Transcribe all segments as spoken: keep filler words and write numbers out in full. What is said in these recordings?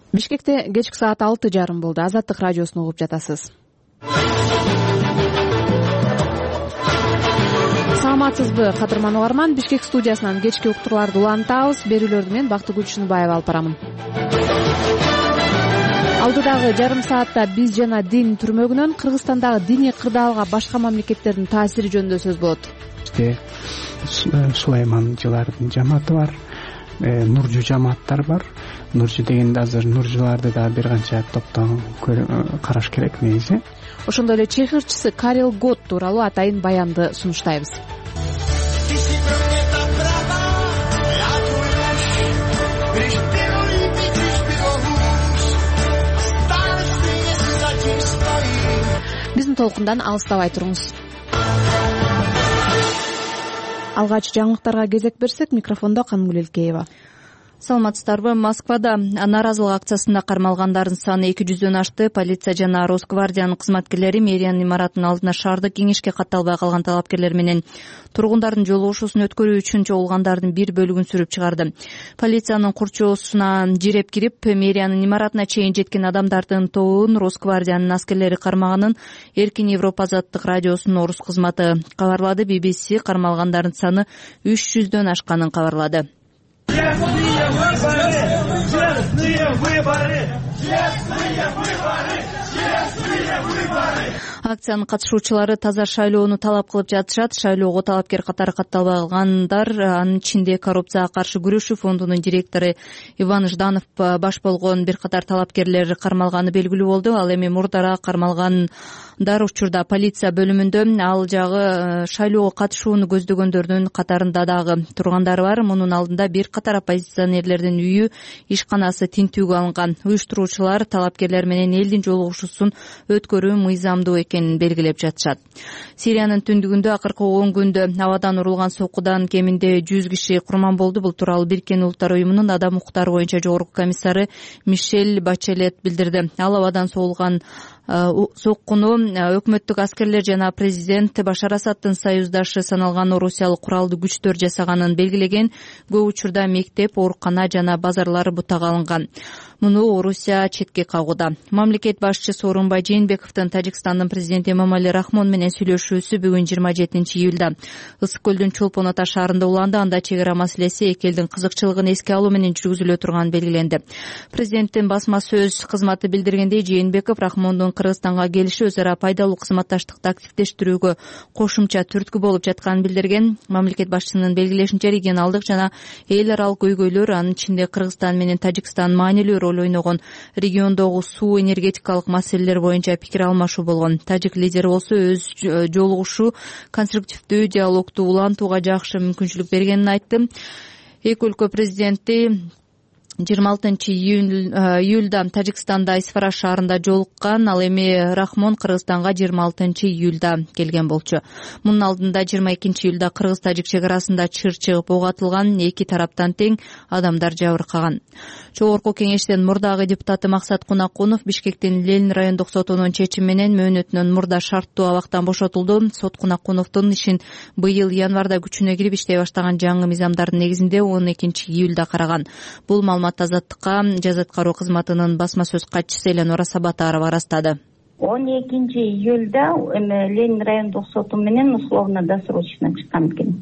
Бишкекте кечки саат алты жарым болду. Азаттык радиосун угуп жатасыз. Саламатсызбы, кадырман угарман. Бишкек студиясынан кечки уктурларды улантабыз. Берүүлөрдү мен Бактыгүл Чыныбаева алып барамын. Алдыдагы жарым саатта биз жана дин түрмөгүнөн Кыргызстандагы диний кырдаалга башка мамлекеттердин таасири жөнүндө сөз болот. Сулайман жылардын жамааты бар, нуржу жамааттар бар. Нуржу дегенде азыр нуржуларды да бир канча топтон караш керек негизи. Ошондой эле чыгырчысы Карел Гот тууралуу атайын баянды сунуштайбыз. Биздин толкундан алыстабай туруңуз. Алгач жаңылыктарга кезек берсек, микрофондо Канымгүл Элкеева. Саламатсыздарбы? Москвада нааразылык акциясында кармалгандардын саны эки жүздөн ашты. Полиция жана Росгвардиянын кызматкерлери мэриянын имаратынын алдына шаардык кеңешке катталбай калган талапкерлер менен тургундардын жолугушуусун өткөрүү үчүн чогулгандардын бир бөлүгүн сүрүп чыгарды. Полициянын курчоосуна жиреп кирип, мэриянын имаратына чейин жеткен адамдардын тобун Росгвардиянын аскерлери кармаганын Эркин Европа азаттык радиосунун орус кызматы кабарлады. би би си кармалгандардын саны үч жүздөн ашканын кабарлады. Честные выборы! Честные выборы! Честные выборы! Честные выборы! Акциянын катышуучулары таза шайлоону талап кылып жатышат. Шайлоого талапкер катары катталбай калгандар, анын ичинде коррупцияга каршы күрөшүү фондунун директору Иван Жданов баш болгон бир катар талапкерлер кармалганы белгилүү болду. Ал эми мурдараак кармалгандар учурда полиция бөлүмүндө. Ал жагы шайлоого катышууну көздөгөндөрдүн катарында дагы тургандары бар. Мунун алдында бир катар оппозиционерлердин үйү, ишканасы тинтүүгө алынган. Уюштуруучулар талапкерлер менен элдин жолугушуусун өткөрүү мыйзамдуу экенин белгилеп жатышат. Сириянын түндүгүндө акыркы он күндө абадан урулган соккудан кеминде жүз киши курман болду. Бул тууралуу Бириккен Улуттар уюмунун адам укуктары боюнча жогорку комиссары Мишель Бачелет билдирди. Ал абадан соолган соккуну өкмөттүк аскерлер жана президент Башар Асаддын союздашы саналган орусиялык куралдуу күчтөр жасаганын белгилеген. Көп учурда мектеп, оорукана жана базарлары бутага алынган. Муну Орусия четке кагууда. Мамлекет башчысы Сооронбай Жээнбековдун Тажикстандын президенти Эмомали Рахмон менен сүйлөшүүсү бүгүн жыйырма жетинчи июлда Ысык көлдүн Чолпон Ата шаарында уланды. Анда чек ара маселеси эки элдин кызыкчылыгын эске алуу менен жүргүзүлө турганы белгиленди. Президенттин басма сөз кызматы билдиргендей, Жээнбеков Рахмондун Кыргызстанга келиши өз ара пайдалуу кызматташтыкты активдештирүүгө кошумча түрткү болуп жатканын билдирген. Мамлекет башчысынын белгилешинче, регионалдык жана эл аралык көйгөйлөр, анын ичинде Кыргызстан менен Тажикстан маанилүү роль ойногон региондогу суу энергетикалык маселелер боюнча пикир алмашуу болгон. Тажик лидери болсо өз жолугушуу конструктивдүү диалогду улантууга жакшы мүмкүнчүлүк бергенин айтты. Эки өлкө президенти жыйырма алтынчы июлда Тажикстанда Исфара шаарында жолуккан. Ал эми Рахмон Кыргызстанга жыйырма алтынчы июлда келген болчу. Мунун алдында жыйырма экинчи июлда Кыргыз-Тажик чек арасында чыр чыгып ок атылган. Эки тараптан тең адамдар жабыркаган. Жогорку кеңештин мурдагы депутаты Максат Кунакунов Бишкектин Ленин райондук сотунун чечими менен мөөнөтүнөн мурда шарттуу абактан бошотулду. Сот Кунакуновдун ишин быйыл январда күчүнө кирип иштей баштаган жаңы мыйзамдардын негизинде он экинчи июлда караган. Бул маалымат Азаттыкка жаза аткаруу кызматынын басма сөз катчысы Эленора Сабатарова ырастады. он экинчи июлда Ленин райондук соту менен условно досрочно чыккан экен.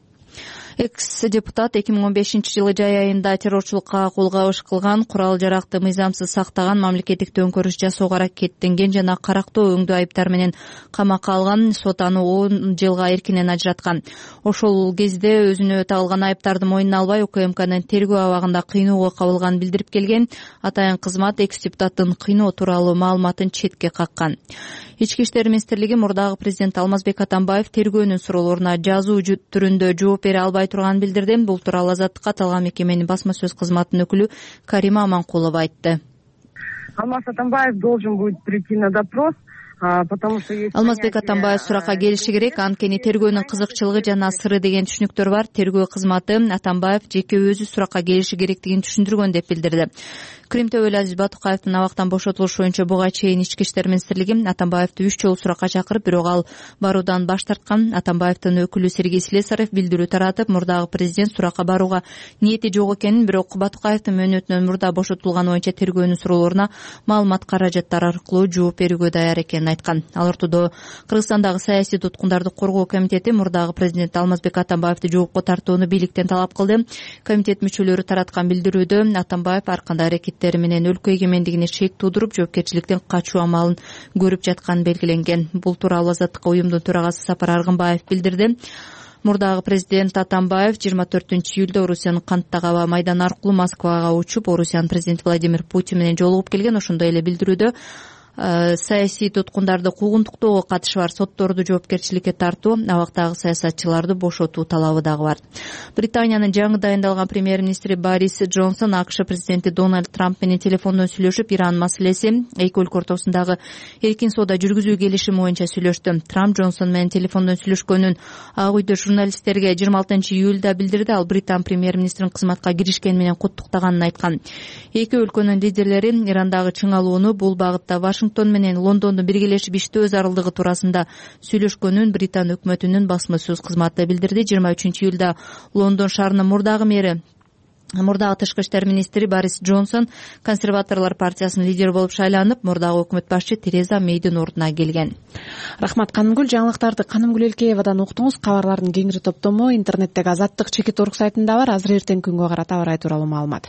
Экс-депутат эки миң он бешинчи жылы жай айында террорчулукка кол кабыш кылган, курал жаракты мыйзамсыз сактаган, мамлекеттик төңкөрүш жасоого аракеттенген жана карактоо өңдүү айыптар менен камакка алган. Сот аны он жылга эркинен ажыраткан. Ошол кезде өзүнө тагылган айыптарды мойнуна албай, УКМКнын тергөө абагында кыйноого кабылганын билдирип келген. Атайын кызмат экс-депутаттын кыйноо тууралуу маалыматын четке каккан. Ички иштер министрлиги мурдагы президент Алмазбек Атамбаев тергөөнүн суроолоруна жазуу түрүндө жооп бере албай турганын билдирди. Бул тууралуу Азаттыкка аталган мекеменин басма сөз кызматынын өкүлү Карима Аманкулова айтты. Алмаз Атамбаев должен будет прийти на допрос. Алмазбек Атамбаев суракка келиши керек. Анткени тергөөнүн кызыкчылыгы жана сыры деген түшүнүктөр бар. Тергөө кызматы Атамбаев жеке өзү суракка келиши керектигин түшүндүргөн деп билдирди. Крим төбөлү Азиз Батукаевдин абактан бошотулушу боюнча буга чейин ички иштер министрлиги Атамбаевди үч жолу суракка чакырып, бирок ал баруудан баш тарткан. Атамбаевдин өкүлү Сергей Слесарев билдирүү таратып, мурдагы президент суракка барууга ниети жок экенин, бирок Батукаевдин мөөнөтүнөн мурда бошотулганы боюнча тергөөнүн суроолоруна маалымат каражаттар аркылуу жооп берүүгө даяр экенин айткан. Ал ортодо Кыргызстандагы саясий туткундарды коргоо комитети мурдагы президент Алмазбек Атамбаевди жоопко тартууну бийликтен талап кылды. Комитет мүчөлөрү тараткан билдирүүдө Атамбаев ар кандай аракеттери менен өлкө эгемендигине шек туудуруп, жоопкерчиликтен качуу амалын көрүп жатканы белгиленген. Бул тууралуу Азаттыкка уюмдун төрагасы Сапар Аргынбаев билдирди. Мурдагы президент Атамбаев жыйырма төртүнчү июлда Орусиянын Канттагы аба майданы аркылуу Москвага учуп, Орусиянын президенти Владимир Путин менен жолугуп келген. Ошондой эле билдирүүдө саясий туткундарды куугунтуктоого катышы бар сотторду жоопкерчиликке тартуу, абактагы саясатчыларды бошотуу талабы дагы бар. Британиянын жаңы дайындалган премьер-министри Борис Джонсон АКШ президенти Дональд Трамп менен телефондон сүйлөшүп, Иран маселеси, эки өлкө ортосундагы эркин соода жүргүзүү келишими боюнча сүйлөштү. Трамп Джонсон менен телефондон сүйлөшкөнүн Ак үйдө журналисттерге жыйырма алтынчы июлда билдирди. Ал Британ премьер-министрин кызматка киришкени менен куттуктаганын айткан. Эки өлкөнүн лидерлери Ирандагы чыңалууну бул багытта Вашингтон менен Лондондун биргелешип иштөө зарылдыгы туурасында сүйлөшкөнүн Британ өкмөтүнүн басма сөз кызматы билдирди. жыйырма үчүнчү июлда Лондон шаарынын мурдагы мэри, мурдагы тышкы иштер министри Борис Джонсон консерваторлор партиясынын лидери болуп шайланып, мурдагы өкмөт башчы Тереза Мейдин ордуна келген. Рахмат, Канымгүл. Жаңылыктарды Канымгүл Элкеевадан уктуңуз. Кабарлардын кеңири топтому интернеттеги Азаттык чекит орг сайтында бар. Азыр эртең күнгө карата аба ырайы тууралуу маалымат.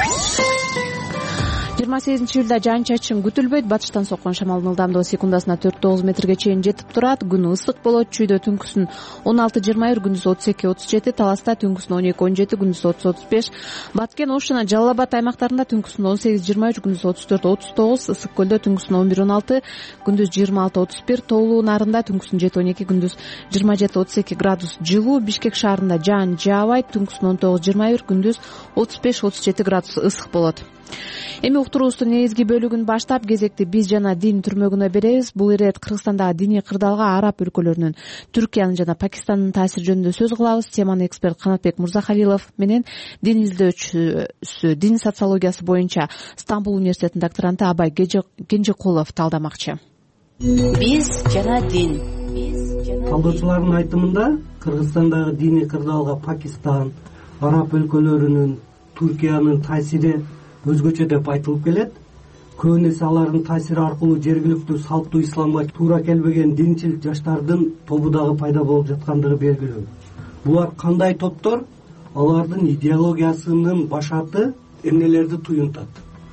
жыйырма сегизинчи июлда жаан-чачын күтүлбөйт. Батыштан соккон шамалдын ылдамдыгы секундасына төрт тогуз метрге чейин жетип турат. Күн ысык болот. Чүйдө түнкүсүн он алты жыйырма бир, күндүз отуз эки отуз жети, Таласта түнкүсүн он эки он жети, күндүз отуз отуз беш, Баткен, Ош жана Жалал Абад аймактарында түнкүсүн он сегиз жыйырма үч, күндүз отуз төрт отуз тогуз, Ысык көлдө түнкүсүн он бир он алты, күндүз жыйырма алты отуз бир, Тоолуу Нарында түнкүсүн жети он эки, күндүз жыйырма жети отуз эки градус жылуу, Бишкек шаарында жаан жаабайт, түнкүсүн он тогуз жыйырма бир, күндүз отуз беш отуз жети градус ысык болот. Эми уктуруубуздун негизги бөлүгүн баштап, кезекти биз жана дин түрмөгүнө беребиз. Бул ирет Кыргызстандагы диний кырдаалга араб өлкөлөрүнүн, Түркиянын жана Пакистандын таасири жөнүндө сөз кылабыз. Теманы эксперт Канатбек Мурзахалилов менен дин изилдөөчүсү, дин социологиясы боюнча Стамбул университетинин докторанты Абай Кенжекулов талдамакчы. Биз жана дин. Талдоочулардын айтымында Кыргызстандагы диний кырдаалга Пакистан, араб өлкөлөрүнүн, Түркиянын таасири өзгөчө деп айтылып келет. Көбүн эсе алардын таасири аркылуу жергиликтүү салттуу исламга туура келбеген динчил жаштардын тобу дагы пайда болуп жаткандыгы белгилүү. Булар кандай топтор? Алардын идеологиясынын башаты эмнелерди туюнтат?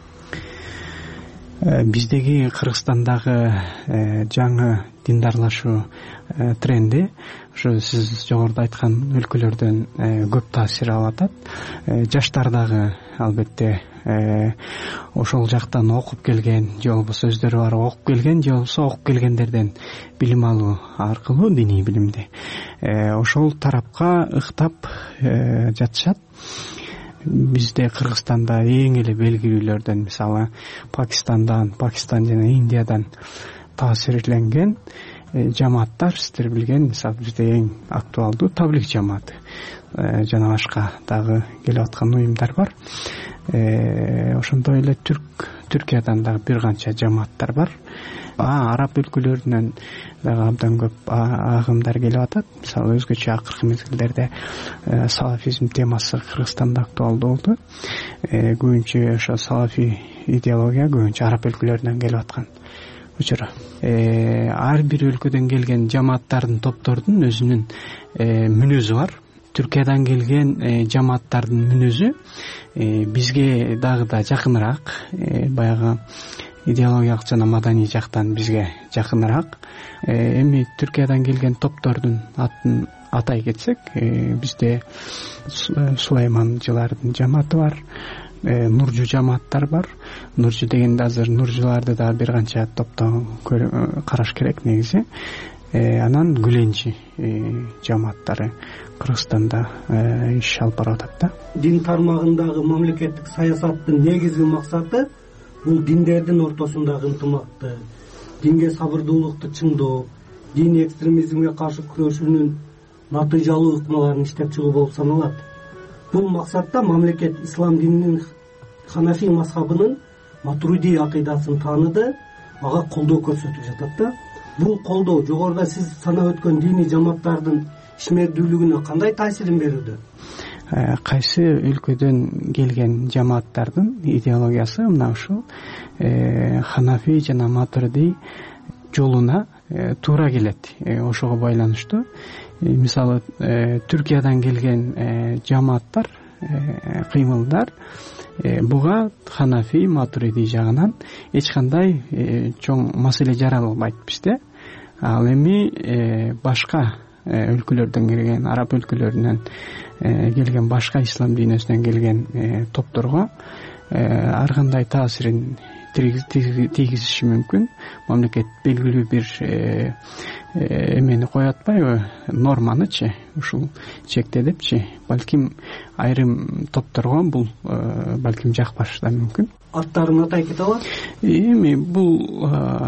Биздеги Кыргызстандагы жаңы диндарлашуу тренди ошо сиз жогоруда айткан өлкөлөрдөн көп таасир алып атат. Жаштар дагы албетте ошол жактан окуп келген, же болбосо өздөрү барып окуп келген, же болбосо окуп келгендерден билим алуу аркылуу диний билимди ошол тарапка ыктап жатышат. Бизде Кыргызстанда эң эле белгилүүлөрдөн, мисалы Пакистандан, Пакистан жана Индиядан таасирленген жамааттар, сиздер билген, мисалы бизде эң актуалдуу Таблик жамааты, жана башка дагы келип аткан уюмдар бар. Ошондой эле Түрк Түркиядан дагы бир канча жамааттар бар. Араб өлкөлөрүнөн дагы абдан көп агымдар келип атат. Мисалы өзгөчө акыркы мезгилдерде салафизм темасы Кыргызстанда актуалдуу болду. Көбүнчө ошо салафи идеология көбүнчө араб өлкөлөрүнөн келип аткан учуру. Ар бир өлкөдөн келген жамааттардын, топтордун өзүнүн мүнөзү бар. Түркиядан келген жамааттардын мүнөзү бизге дагы да жакыныраак, баягы идеологиялык жана маданий жактан бизге жакыныраак. Эми Түркиядан келген топтордун атын атай кетсек, бизде Сулайманчылардын жамааты бар, Нуржу жамааттар бар. Нуржу дегенде азыр Нуржуларды да бир канча топтон караш керек негизи. Анан Гүленчи жамааттары Кыргызстанда иш алып барып атат да. Дин тармагындагы мамлекеттик саясаттын негизги максаты бул диндердин ортосундагы ынтымакты, динге сабырдуулукту чыңдоо, диний экстремизмге каршы күрөшүүнүн натыйжалуу ыкмаларын иштеп чыгуу болуп саналат. Бул максатта мамлекет ислам дининин ханафи мазхабынын матуриди акыйдасын тааныды, ага колдоо көрсөтүп жатат да. Бул колдоо жогоруда сиз санап өткөн диний жамааттардын ишмердүүлүгүнө кандай таасирин берүүдө? Кайсы өлкөдөн келген жамааттардын идеологиясы мына ушул ханафи жана матуриди жолуна туура келет. Ошого байланыштуу мисалы Түркиядан келген жамааттар, кыймылдар буга ханафи матуриди жагынан эч кандай чоң маселе жаралбайт бизде. Ал эми башка өлкөлөрдөн келген, араб өлкөлөрүнөн келген, башка ислам дүйнөсүнөн келген топторго ар кандай таасирин тийгизиши мүмкүн. Мамлекет белгилүү бир эмени коет атпайбы, норманычы ушул чекте депчи, балким айрым топторго бул балким жакпашы да мүмкүн. Аттарын атай кете алат? Эми бул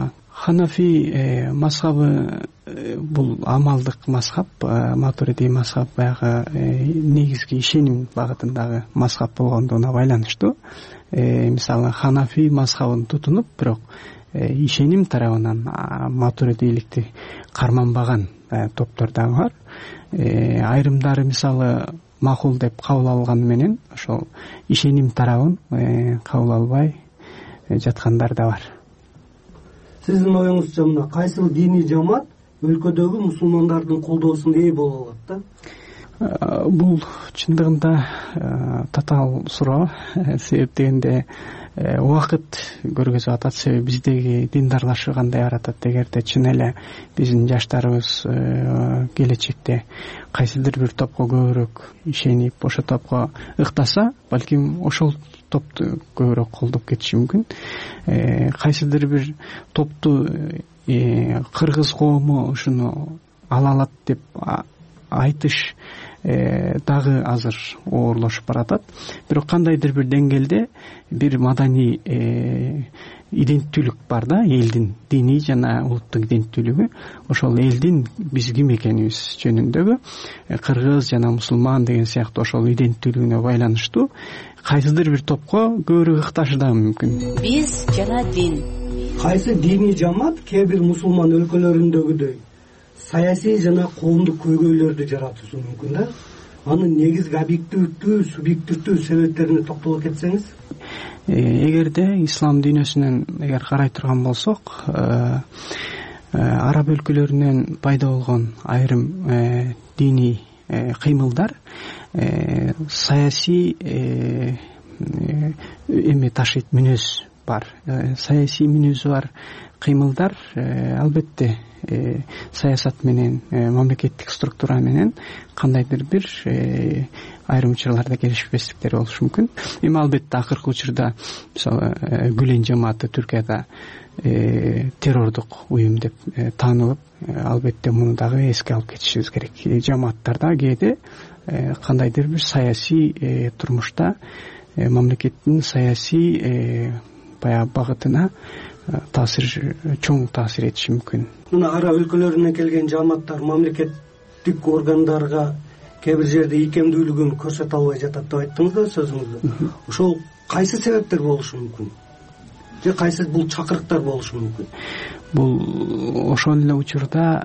ханафи мазхабы бул амалдык мазхаб, матуриди мазхаб баягы негизги ишеним багытындагы мазхаб болгондугуна байланыштуу. Мисалы ханафи мазхабын тутунуп, бирок ишеним тарабынан матуридиликти карманбаган топтор да бар. Айрымдары мисалы макул деп кабыл алганы менен ошол ишеним тарабын кабыл албай жаткандар да бар. Сиздин оюңузча мына кайсыл диний жамаат өлкөдөгү мусулмандардын колдоосуна ээ боло алат да? Бул чындыгында татаал суроо. Себеп дегенде убакыт көргөзүп атат. Себеби биздеги диндарлашуу кандай баратат? Эгерде чын эле биздин жаштарыбыз келечекте кайсыдыр бир топко көбүрөөк ишенип, ошол топко ыктаса, балким ошол топту көбүрөөк колдоп кетиши мүмкүн. Кайсыдыр бир топту кыргыз коому ушуну ала алат деп айтыш дагы азыр оорлошуп баратат. Бирок кандайдыр бир деңгээлде бир маданий иденттүүлүк бар да, элдин диний жана улуттук иденттүүлүгү. Ошол элдин биз ким экенибиз жөнүндөгү кыргыз жана мусулман деген сыяктуу ошол иденттүүлүгүнө байланыштуу кайсыдыр бир топко көбүрөөк ыкташы дагы мүмкүн. Биз жана дин. Кайсы диний жамаат кээ бир мусулман өлкөлөрүндөгүдөй саясий жана коомдук көйгөйлөрдү жаратуусу мүмкүн да? Анын негизги объективдүү, субъективдүү себептерине токтоло кетсеңиз? Эгерде ислам дүйнөсүнөн эгер карай турган болсок, араб өлкөлөрүнөн пайда болгон айрым диний кыймылдар саясий эме ташыйт, мүнөз бар. Саясий мүнөзү бар кыймылдар албетте саясат менен, мамлекеттик структура менен кандайдыр бир айрым учурларда келишпестиктер болушу мүмкүн. Эми албетте акыркы учурда мисалы Гүлен жамааты Түркияда террордук уюм деп таанылып, албетте муну дагы эске алып кетишибиз керек. Жамааттарда кээде кандайдыр бир саясий турмушта мамлекеттин саясий баягы багытына таасир, чоң таасир этиши мүмкүн. Мына араб өлкөлөрүнөн келген жамааттар мамлекеттик органдарга кээ бир жерде ийкемдүүлүгүн көрсөтө албай жатат деп айттыңыз да сөзүңүздө. Ошол кайсы себептер болушу мүмкүн? Же кайсы бул чакырыктар болушу мүмкүн? Бул ошол эле учурда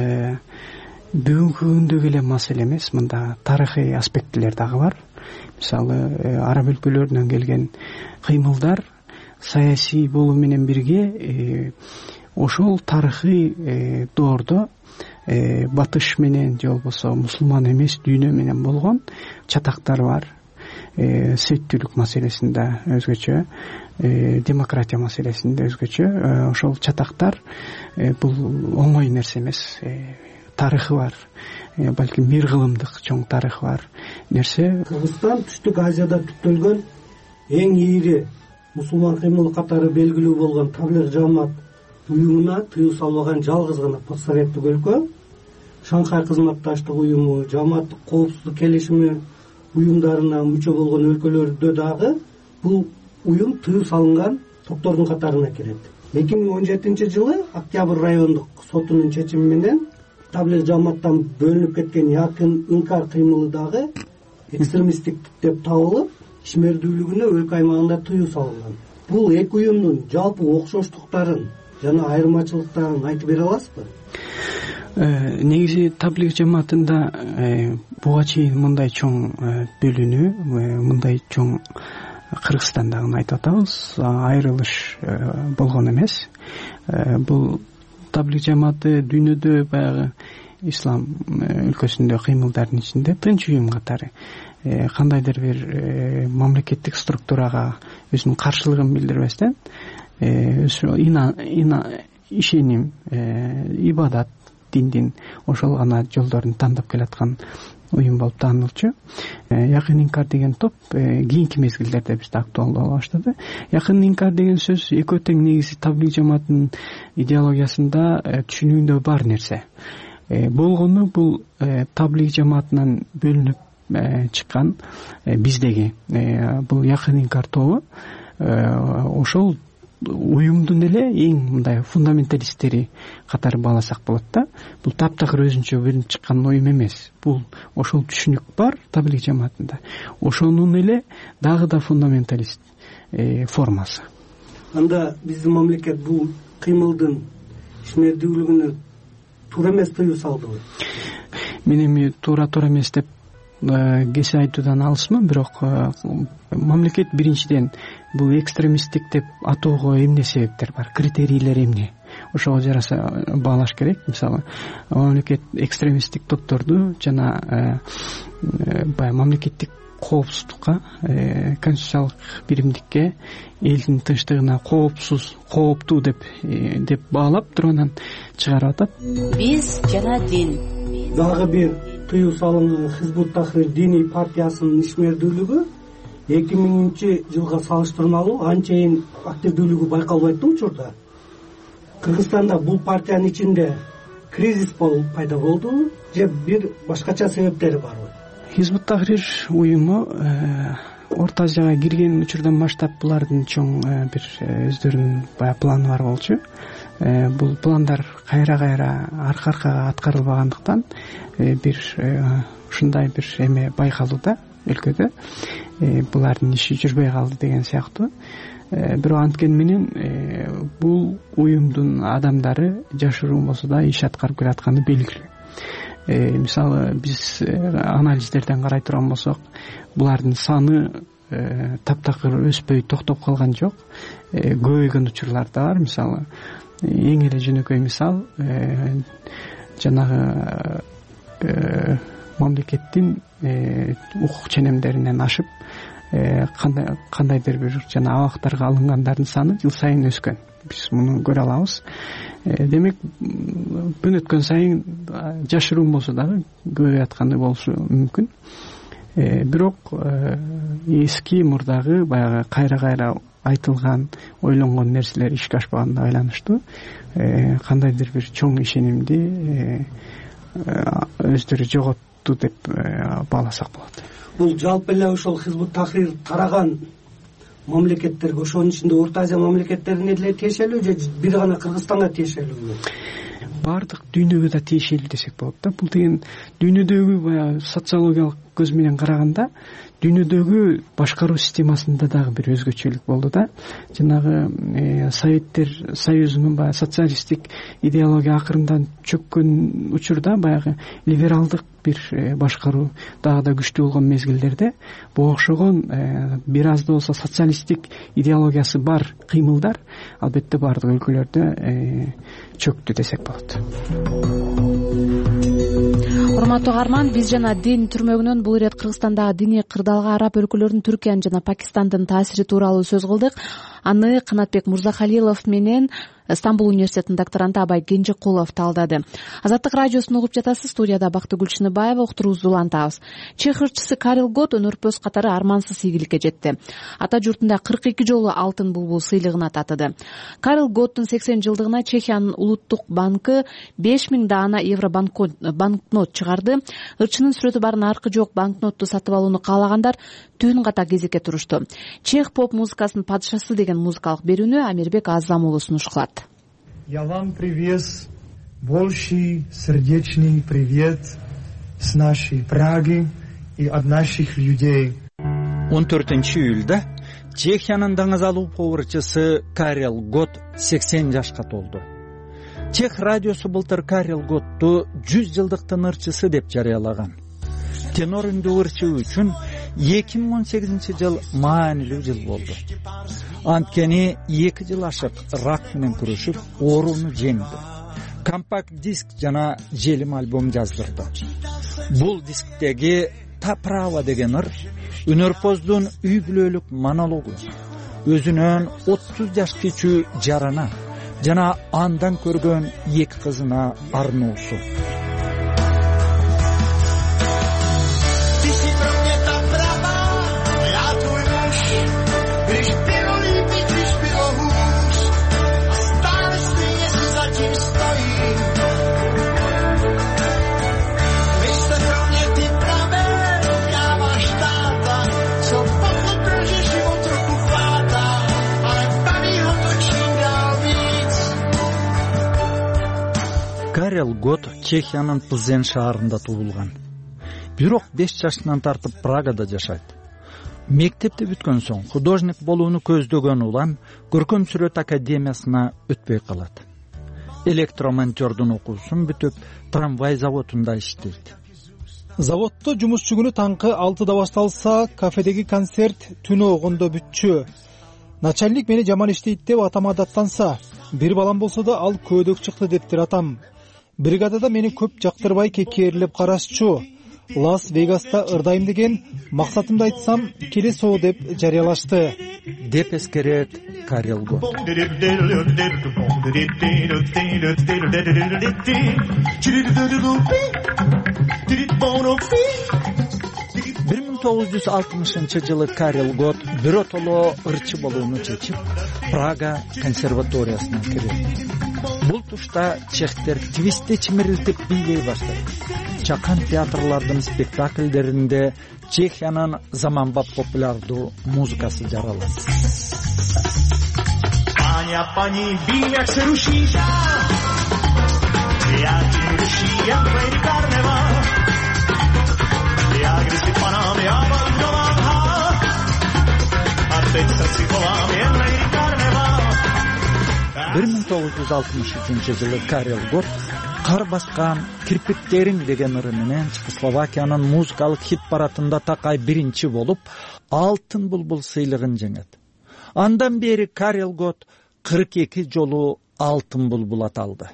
бүгүнкү күндөгү эле маселе эмес, мында тарыхый аспектилер дагы бар. Мисалы араб өлкөлөрүнөн келген кыймылдар саясий болуу менен бирге ошол тарыхый доордо батыш менен же болбосо мусулман эмес дүйнө менен болгон чатактар бар. Сеттүүлүк маселесинде өзгөчө, демократия маселесинде өзгөчө. Ошол чатактар бул оңой нерсе эмес. Тарыхы бар, балким бир кылымдык чоң тарыхы бар нерсе. Кыргызстан Түштүк Азияда түптөлгөн эң ийри мусулман кыймылы катары белгилүү болгон Таблигъ жамаат уюмуна тыюу салбаган жалгыз гана постсоветтик өлкө. Шанхай кызматташтык уюму, жамааттык коопсуздук келишими уюмдарына мүчө болгон өлкөлөрдө дагы бул уюм тыюу салынган топтордун катарына кирет. эки миң он жетинчи жылы Октябрь райондук сотунун чечими менен Таблигъ жамааттан бөлүнүп кеткен Якын инкар кыймылы дагы экстремисттик деп табылып, ишмердүүлүгүнө өлкө аймагында тыюу салынган. Бул эки уюмдун жалпы окшоштуктарын жана айырмачылыктарын айтып бере аласызбы? Негизи таблиг жамаатында буга чейин мындай чоң бөлүнүү, мындай чоң Кыргызстандагын айтып атабыз, айрылыш болгон эмес. Бул таблиг жамааты дүйнөдө баягы ислам өлкөсүндө кыймылдардын ичинде тынч уюм катары кандайдыр бир мамлекеттик структурага өзүнүн каршылыгын билдирбестен ишеним, ибадат, диндин ошол гана жолдорун тандап келаткан уюм болуп таанылчу. Якын инкар деген топ кийинки мезгилдерде бизде актуалдуу боло баштады. Якын инкар деген сөз экөө тең негизи таблиг жамаатынын идеологиясында түшүнүүндө бар нерсе. Болгону бул таблиг жамаатынан бөлүнүп чыккан биздеги бул якын инкар тобу ошол уюмдун эле эң мындай фундаменталисттери катары бааласак болот да. Бул таптакыр өзүнчө бөлүнүп чыккан уюм эмес. Бул ошол түшүнүк бар таблиг жамаатында. Ошонун эле дагы да фундаменталист формасы. Анда биздин мамлекет бул кыймылдын ишмердүүлүгүнө туура эмес тыюу салдыбы? Мен эми туура туура эмес деп кесе айтуудан алысмын, бирок мамлекет биринчиден бул экстремисттик деп атоого эмне себептер бар, критерийлер эмне? Ошого жараша баалаш керек. Мисалы, мамлекет экстремисттик топторду жана баягы мамлекеттик коопсуздукка, конституциялык биримдикке, элдин тынчтыгына коопсуз, кооптуу деп деп баалап туруп анан чыгарып атат. Биз жана дин. Дагы бир тыюу салынган Хизбут Тахрир диний партиясынын ишмердүүлүгү эки миңинчи жылга салыштырмалуу анчейин активдүүлүгү байкалбайт да учурда. Кыргызстанда бул партиянын ичинде кризис болуп пайда болду же бир башкача себептери барбы? Хизбут Тахрир уюму Орто Азияга кирген учурдан баштап булардын чоң бир өздөрүнүн баягы планы бар болчу. Бул пландар кайра-кайра арка-аркага аткарылбагандыктан бир ушундай бир эме байкалууда өлкөдө. Булардын иши жүрбөй калды деген сыяктуу. Бирок анткени менен бул уюмдун адамдары жашыруун болсо да иш аткарып келатканы белгилүү. Мисалы, биз анализдерден карай турган болсок, булардын саны таптакыр өспөй токтоп калган жок. Көбөйгөн учурлар да бар. Мисалы, эң эле жөнөкөй мисал жанагы мамлекеттин укук ченемдеринен ашып кандайдыр бир жана абактарга алынгандардын саны жыл сайын өскөн. Биз муну көрө алабыз. Демек, күн өткөн сайын жашыруун болсо дагы көбөйүп атканы болушу мүмкүн. Бирок эски мурдагы баягы кайра-кайра айтылган, ойлонгон нерселер ишке ашпаганына байланыштуу кандайдыр бир чоң ишенимди өздөрү жоготту деп бааласак болот. Бул жалпы эле ошол Хизбут Тахрир тараган мамлекеттерге, ошонун ичинде Орто Азия мамлекеттерине деле тиешелүү же бир гана Кыргызстанга тиешелүүбү? Бардык дүйнөгө да тиешелүү десек болот да. Бул деген дүйнөдөгү баягы социологиялык көз менен караганда дүйнөдөгү башкаруу системасында дагы бир өзгөчөлүк болду да. Жанагы Советтер Союзунун баягы социалисттик идеология акырындан чөккөн учурда баягы либералдык бир башкаруу дагы да күчтүү болгон мезгилдерде бул окшогон бир аз да болсо социалисттик идеологиясы бар кыймылдар албетте бардык өлкөлөрдө чөктү десек болот. Урматтуу угарман, биз жана дин түрмөгүнөн бул ирет Кыргызстандагы диний кырдаалга араб өлкөлөрүнүн Түркиянын жана Пакистандын таасири тууралуу сөз кылдык. Аны Канатбек Мурзахалилов менен Стамбул университетинин докторанты Абай Кенжекулов талдады. Азаттык радиосун угуп жатасыз. Студияда Бактыгүл Гүлчүнүбаева, уктуруубузду улантабыз. Чех ырчысы Карел Гот өнөрпөз катары армансыз ийгиликке жетти. Ата журтунда кырк эки жолу алтын булбул сыйлыгына татыды. Карел Готтун сексен жылдыгына Чехиянын улуттук банкы беш миң даана евро банкнот чыгарды. Ырчынын сүрөтү бар наркы жок банкнотту сатып алууну каалагандар түн ката кезекке турушту. Чех поп музыкасынын падышасы деген музыкалык берүүнү Амирбек Азам уулу сунуштулат. Я вам привез больший сердечный привет с нашей Праги и от наших людей. он төртүнчү июлда Чехиянын даңазалуу поварчысы Карел Гот сексен жашка толду. Чех радиосу былтыр Карел Готту жүз жылдыктын ырчысы деп жарыялаган. Тенор үндүү ырчы үчүн эки миң он сегизинчи жыл маанилүү жыл болду. Анткени эки жыл ашык рак менен күрөшүп, ооруну жеңди. Компакт диск жана желим альбом жаздырды. Бул дисктеги «Та права» деген ыр өнөрпоздун үй бүлөлүк монологу, өзүнөн отуз жаш кичүү жарана жана андан көргөн эки кызына арноосу. Карел Гот Чехиянын Плзен шаарында туулган. Бирок беш жашынан тартып Прагада жашайт. Мектепти бүткөн соң художник болууну көздөгөн улам көркөм сүрөт академиясына өтпөй калат. Электромонтёрдун окуусун бүтүп, трамвай заводунда иштейт. Заводдо жумушчу күнү таңкы алтыда башталса, кафедеги концерт түнү огондо бүтчү. Начальник мени жаман иштейт деп атама даттанса, бир балам болсо да ал көөдөк чыкты дептир атам. Бригадада мени көп жактырбай кекээрлеп карашчу. Лас-Вегаста ырдайм деген, максатымды айтсам, келе соо деп жарыялашты. Деп эскерет Карел Гот. бир миң тогуз жүз алтымышынчы жылы Карел Гот биротоло ырчы болууну чечип, Прага консерваториясына кирет. Бул тушта чехтер твистте чимирилтип бийлей баштайт. Чакан театрлардын спектакльдеринде Чехиянын заманбап популярдуу музыкасы жаралат. Паня, пани, биляк се рушиша, я ти руши, я твои карнева, я греси панам, я бандовам, а teď se si chovám, jen твои карнева. бир миң тогуз жүз алтымыш үчүнчү жылы Карел Гот кар баскан кирпиктериң деген ыры менен Чехословакиянын музыкалык хит парадында такай биринчи болуп, алтын булбул сыйлыгын жеңет. Андан бери Карел Гот кырк эки жолу алтын булбул аталды.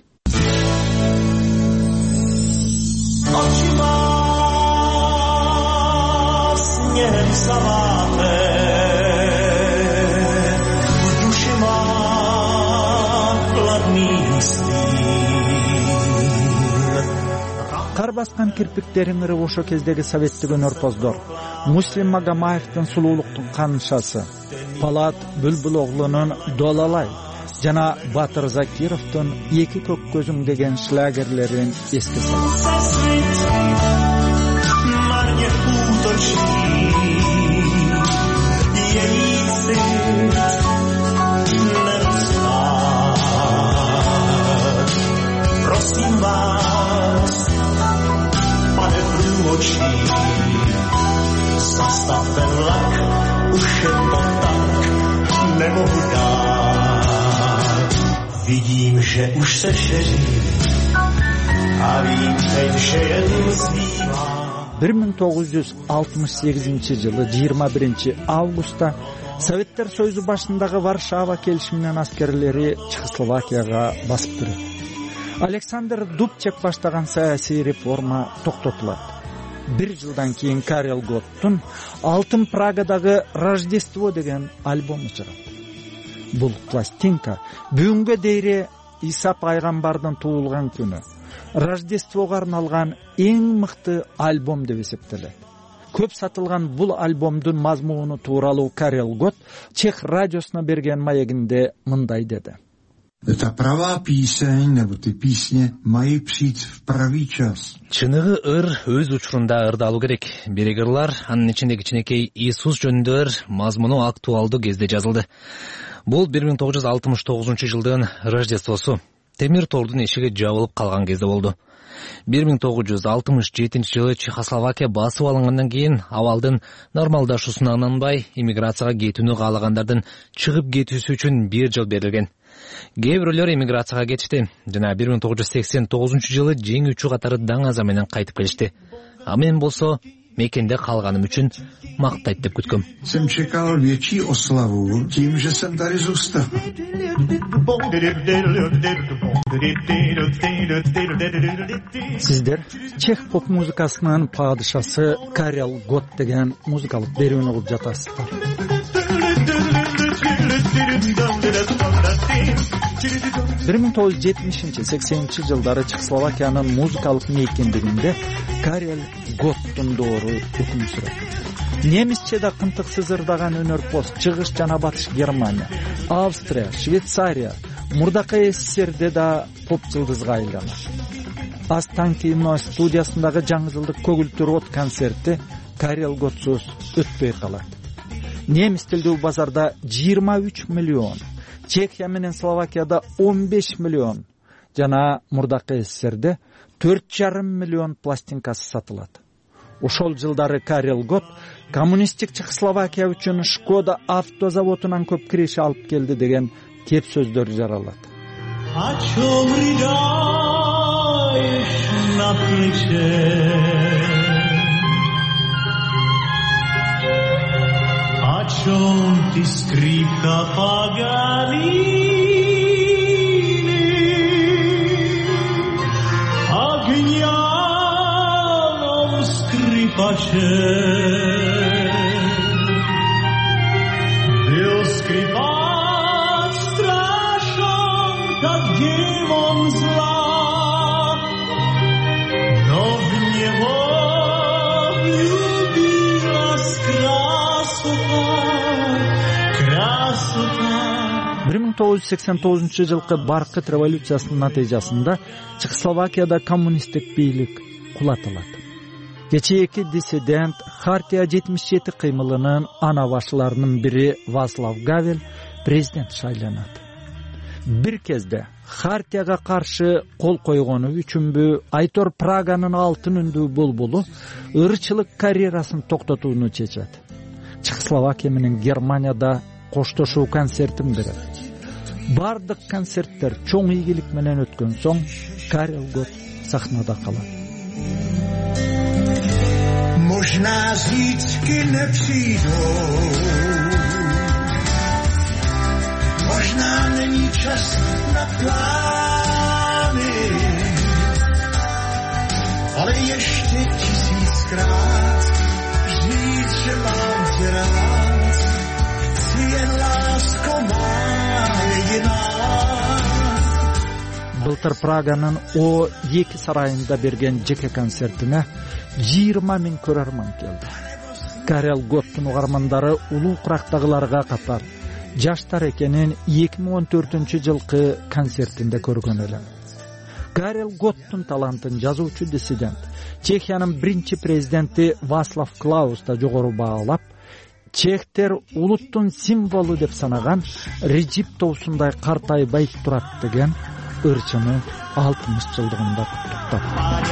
Кар баскан кирпиктериң ыры ошо кездеги советтик өнөрпоздор Муслим Магомаевдин сулуулуктун канышасы, Палат Бүлбүл оглунун Долалай жана Батыр Закировдун Эки көк көзүң деген шлягерлерин эске салат. Zastav ten vlak, už je to tak, nemohu dát. Vidím, že už se šeří a vím teď, že jen zbývá. бир миң тогуз жүз алтымыш сегизинчи жылы жыйырма биринчи августта Советтер Союзу башындагы Варшава келишиминин аскерлери Чехословакияга басып кирет. Александр Дубчек баштаган саясий реформа токтотулат. Бир жылдан кийин Карел Готтун Алтын Прагадагы Рождество деген альбому чыгат. Бул пластинка бүгүнгө дейре Иса пайгамбардын туулган күнү Рождествого арналган эң мыкты альбом деп эсептелет. Көп сатылган бул альбомдун мазмуну тууралуу Карел Гот Чех радиосуна берген маегинде мындай деди. Ta pravá píseň nebo ty písně mají přijít v pravý čas. Чыныгы ыр өз учурунда ырдалуу керек. Бирек ырлар анын ичинде кичинекей Иисус жөнүндө ыр мазмуну актуалдуу кезде жазылды. Бул бир миң тогуз жүз алтымыш тогузунчу жылдын Рождествосу. темир тордун эшиги жабылып калган кезде болду. бир миң тогуз жүз алтымыш жетинчи жылы Чехословакия басып алынгандан кийин абалдын нормалдашуусуна ынанбай эмиграцияга кетүүнү каалагандардын чыгып кетүүсү үчүн бир жыл берилген. Кээ бирөөлөр эмиграцияга кетишти жана бир миң тогуз жүз сексен тогузунчу жылы жеңүүчү катары таң аза менен кайтып келишти. А мен болсо мекенде калганым үчүн мактайт деп күткөм. Jsem čekal větší oslavu tím, že jsem tady zůstal. Сиздер чех поп музыкасынын падышасы Карел Гот деген музыкалык берүүнү угуп жатасыздар. бир миң тогуз жүз жетимишинчи сексенинчи жылдары Чехословакиянын музыкалык мейкиндигинде Карел Готтун доору өкүм сүрөт. Немисчеде кынтыксыз ырдаган өнөрпоз чыгыш жана батыш Германия, Австрия, Швейцария, мурдакы СССРде да поп жылдызга айланат. Останкино студиясындагы жаңы жылдык көгүлтүр от концерти Карел Готсуз өтпөй калат. Немис тилдүү базарда жыйырма үч миллион, Чехия менен Словакияда он беш миллион, жана мурдакы СССРде төрт жарым миллион пластинкасы сатылат. Ошол жылдары Карел Гот коммунисттик Чехословакия үчүн Шкода автозаводунан көп киреше алып келди деген кеп сөздөр жаралат. О чем ты, скрипка Паганини, о гениальном скрипаче? Был скрипач страшен, как демон зла, но в него влюбилась красота. бир миң тогуз жүз сексен тогузунчу жылкы Баркыт революциясынын натыйжасында Чехословакияда коммунисттик бийлик кулатылат. Кечээки диссидент Хартия жетимиш жети кыймылынын ана башыларынын бири Вацлав Гавел президент шайланат. Бир кезде Хартияга каршы кол койгону үчүнбү Айтор Праганын алтын үндүү болболу ырчылык карьерасын токтотууну чечет. Чехословакия менен Германияда коштошуу концертин берет. Бардык концерттер чоң ийгилик менен өткөн соң Карел Гот сахнада калат. Možná zítřky nepřijdou, možná není čas na plány, ale ještě tisíckrát říct, že mám tě rád, chci jen lásko má jediná. Былтыр Праганын О эки сарайында берген жеке концертине жыйырма миң көрөрман келди. Карел Готтун угармандары улуу курактагыларга катар жаштар экенин эки миң он төртүнчү жылкы концертинде көргөн элем. Карел Готтун талантын жазуучу диссидент Чехиянын биринчи президенти Вацлав Клаус да жогору баалап, чехтер улуттун символу деп санаган Реджип Тоусундай картайбай турат деген ырчыны алтымыш жылдыгында куттуктап.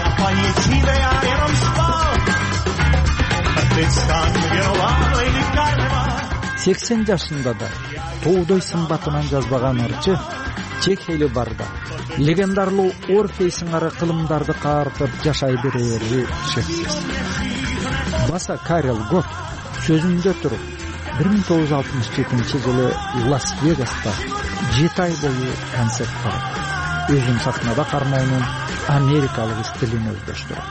сексен жашында да тоодой сымбатынан жазбаган ырчы Чех эли барда легендарлуу Орфей сыңары кылымдарды каартып жашай берери шексиз. Баса Карел Гот сөзүндө туруп бир миң тогуз жүз алтымыш жетинчи жылы Лас-Вегаста жети ай бою концерт берет. Өзүн сахнада кармоонун америкалык стилин өздөштүрөт.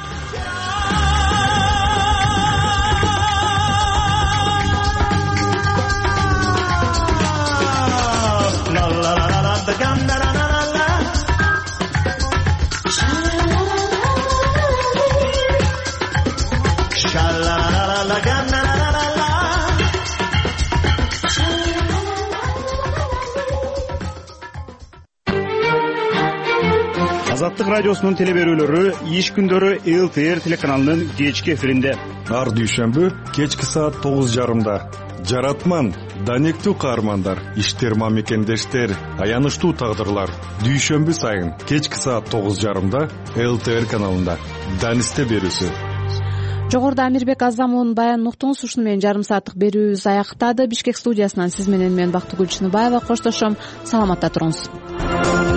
Азаттык радиосунун теле берүүлөрү иш күндөрү эл тэ эр телеканалынын кечки эфиринде. Ар дүйшөмбү кечки саат тогуз жарымда жаратман, данектүү каармандар, иштерма мекендештер, аянычтуу тагдырлар. Дүйшөмбү сайын кечки саат тогуз жарымда эл тэ эр каналында Данисте берүүсү. Жогоруда Амирбек Азамовдун баянын уктуңуз. Ушуну менен жарым сааттык берүүбүз аякта. Бишкек студиясынан сиз менен мен Бактыгүл Чыныбаева коштошом. Саламатта туруңуз.